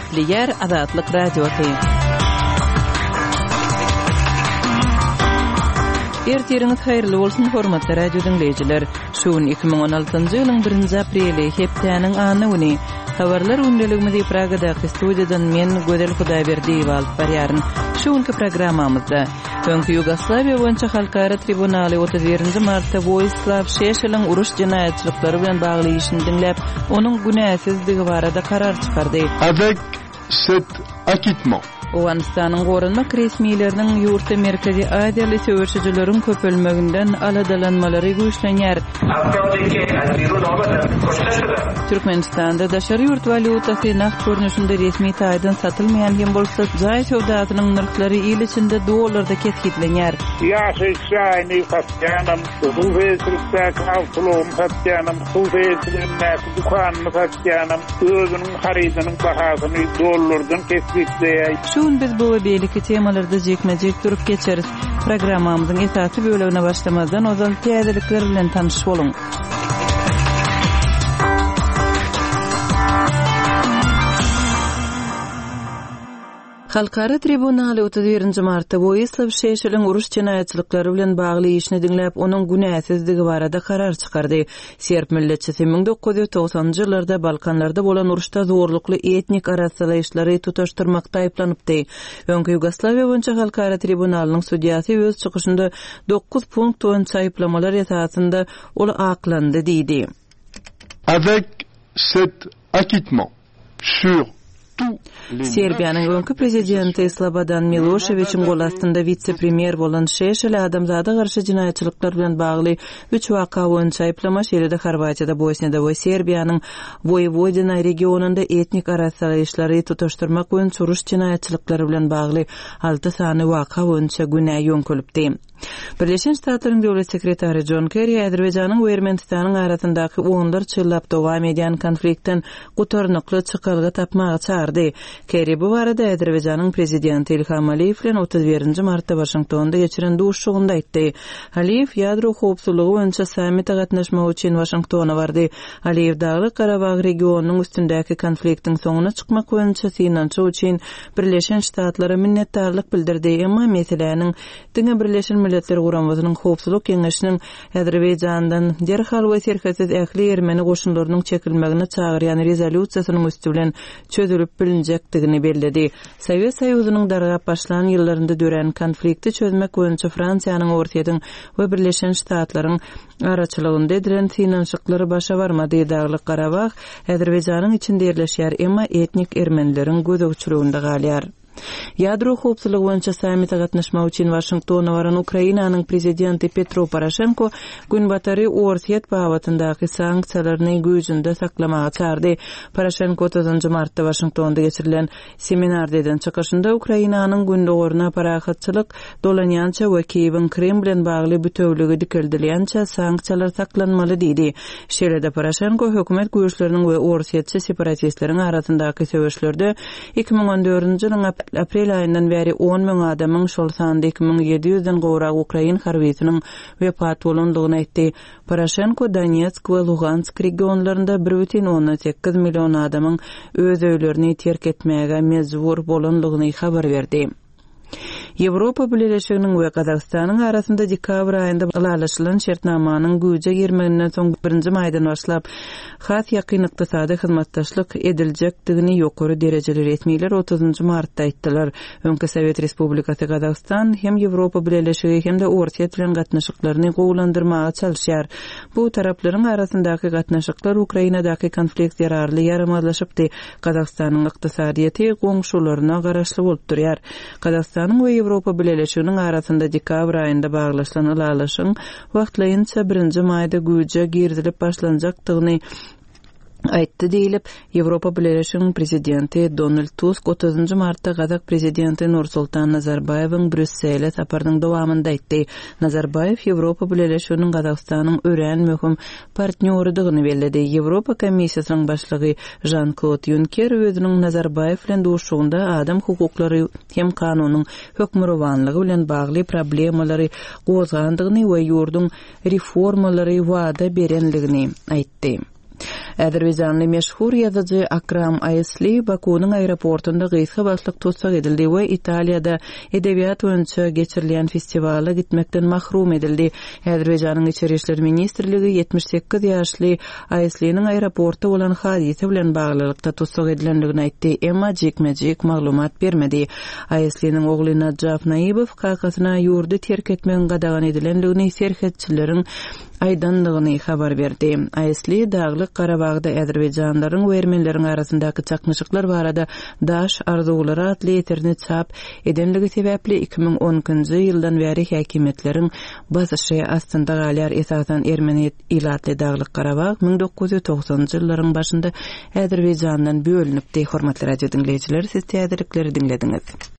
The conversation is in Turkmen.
Gepli yer Azatlyk radiosu. Ertiriniz hayırlı bolsun hormatly radio dinleyijiler. Şuun 2016-njy ýylyň 1-nji apreli hepdeniň any güni. Habarlar ündeligimizi Pragada studiýadan men Gödel Hudaýberdi alyp barýaryn. Şuňky programmamyzda Öňkü Ýugoslawiýa boýunça halkara tribunaly 31-nji martda Vojislav Šešelň uruş jinaýatçylyklary bilen bagly işini dinläp, onuň günäsizligi barada karar çykardy. Avec cet acquittement, Owanistan'ın gorunmak resmilerinin yurta Merkezi Aziýaly söwürçüjileriň köpelmeginden aladalanmalary güýçlenýär. Türkmenistanda daşary ýurt valutasy naqd görnüşinde resmi taýdan satylmaýan hem bolsa jaý sowdasynyň narhlary ýyl içinde dollarda kesgitlenýär. Ýaşaýany fatýanam, duwesrikdak awtulum fatýanam, duwesrikdak dukanmy fatýanam, özüniň haridynyň bahasyny dollardan kesgitleýär. Şuň biz bu we beýleki temalarda jekmejek durup geçeriz. Programmamyzyň esasy bölümine başlamazdan ozal täzelikler bilen tanyşyp boluň. Halkara tribunaly 31-nji martda Vojislav Šešelň uruş jinaýatçylyklary bilen bagly işini dinläp, onuň günäsizligi barada karar çykardy. Serb milletçisi 1990-njy ýyllarda Balkanlarda bolan uruşda zorlukly etnik arasalaýyşlary tutaşdyrmakda aýplanypdy. Öňkü Ýugoslawiýa boýunça halkara tribunalynyň sudiýasy öz çykyşynda 9 punkt boýunça aýplamalar esasında ol aklandy diýdi. avec cet acquittement sur Serbiýanyň öňkü prezidenti Slobodan Miloševićiň gol astynda vitse-premier bolan Šešel adamzada garşy jinaýatçylyklar bilen bagly 3 waka boýunça aýplama şeýlede Horwatiýada, Bosniýada we Serbiýanyň Vojvodina regionunda etnik arasalaýyşlary tutaşdyrmak üçin uruş jinaýatçylyklary bilen bagly 6 sany waka boýunça günä ýönkülipdi. Birleşen Ştatlaryň döwlet sekretary John Kerry Azerbaýjanyň we Ermenistanyň arasyndaky onlar çylap dowam edýän konflikten gutarnykly çykalga tapmagy çağırdy. Kerry bu barada Azerbaýjanyň prezidenti Ilham Aliýew bilen 31-nji martda Washingtonda geçiren duşugynda aýtdy. Aliýew ýadro howpsuzlygy boýunça sammitde gatnaşmak üçin Washingtona bardy. Aliýew Dagly Karabag regionunyň üstündäki konfliktiň soňuna çykmak boýunça synançy üçin Birleşen Ştatlara minnetdarlyk bildirdi. Emma meseleniň diňe Birleşen Milletler Guramynyň howpsuzlyk keňeşiniň Azerbaýjandan derhal we serhesiz ähli Ermeni goşunlarynyň çekilmegine çagyrýan rezolýusiýasynyň üstü bilen çözülüp bilinjekdigini bellädi. Sowet Soýuzynyň dargap başlanan ýyllarynda dören konflikti çözmek boýunça Fransiýanyň Ortaýadyň we Birleşen Ştatlaryň araçylygynda edilen synanşyklary başa barmady. Dagly Karabag Azerbaýjanyň içinde ýerleşýär, emma etnik ermenileriň gözegçiliginde galýar. Ýadro howpsuzlygy boýunça sammitde gatnaşmak üçin Washingtona baran Ukrainanyň prezidenti Petro Poroshenko gün batary Ortaýat bawatyndaky sanksiýalaryny güýjünde saklamagy çağırdy. Poroshenko 30-njy martda Washingtonda geçirilen seminarda eden çykyşynda Ukrainanyň gündogoruna parahatçylyk dolanýança we Kiýewiň Krem bilen bagly bütewligi dikildilýänçä sanksiýalar saklanmaly diýdi. Şeýlede Poroshenko hökümet güýçleriniň we Ortaýatçy separatistleriň arasyndaky söwüşlerde 2014-nji ýylyň aprel aýyndan beri 10.000 adamyň şol sanda 2700-den gowrak Ukrain harbiýetiniň wepat bolandygyny aýtdy. Poroshenko Donetsk we Lugansk regionlarynda 1,8 million adamyň öz öýlerini terk etmäge mezbur bolandygyny habar berdi. Ýewropa Birleşiginiň we Kazakstanyň arasynda dekabr aýynda ulalaşylan şertnamanyň güýje girmegininden soň 1-nji maýdan başlap hat ýakyn ykdysady hyzmatdaşlyk ediljekdigini ýokary derejeli resmiler 30-njy martda aýtdylar. Öňkü Sowet Respublikasy Kazakstan hem Ýewropa Birleşigi hem de Ortaýat bilen gatnaşyklaryny gowlandyrmaga çalyşýar. Bu taraplaryň arasyndaky gatnaşyklar Ukrainadaky konflikt ýararly ýaramazlaşypdy. Kazakstanyň ykdysadyety goňşularyna garaşly bolup durýar. Kazakstanyň we Ýewropa Birleşiginiň arasynda dekabr aýynda baglaşylan ulalaşyň wagtlaýynça 1-nji maýda güýje girdilip başlanjakdygyny aýtdy diýilip, Ýewropa Birleşiginiň prezidenti Donald Tusk 30-njy martda Kazak prezidenti Nursultan Nazarbayewiň Brüssele saparynyň dowamynda aýtdy. Nazarbayew Ýewropa Birleşiginiň Kazakstanyň ören möhüm partnýorydygyny belledi. Ýewropa Komissiýasynyň başlygy Jean-Claude Juncker özüniň Nazarbayew bilen duşugynda adam hukuklary hem kanunyň hökmürowanlygy bilen bagly problemalary gozgandygyny we ýurdun reformalary wada berenligini aýtdy. Azerbaycanly meşhur ýazyjy Akram Aysli Bakunyň aeroportunda gysga başlyk tutsak edildi we Italiýada edebiýat boýunça geçirilen festivala gitmekden mahrum edildi. Azerbayjanyň Içeri işler ministrligi 78 ýaşly Aysliň aeroportda bolan hadise bilen baglylykda tutsak edilendigini aýtdy, emma jekmejek maglumat bermedi. Aysliň ogly Najaf Naýybow kakasyna ýurdy terk etmegin gadagan edilendigini serhetçileriň aýdandygyny habar berdi. Aysli daglyk Qarabağda Azerbaycanlaryň we ermenileriň arasyndaky çakmyşyklar barada daş arzulary atly eterini çap edenligi sebäpli 2010-njy ýyldan bäri häkimetleriň basyşy astynda galýar esasan ermeni ilatly daglyk Qarabağ 1990-njy ýyllaryň başynda Azerbayjandan bölünipdi. Hormatly radio dinleýijiler, siz täzelikleri dinlediňiz.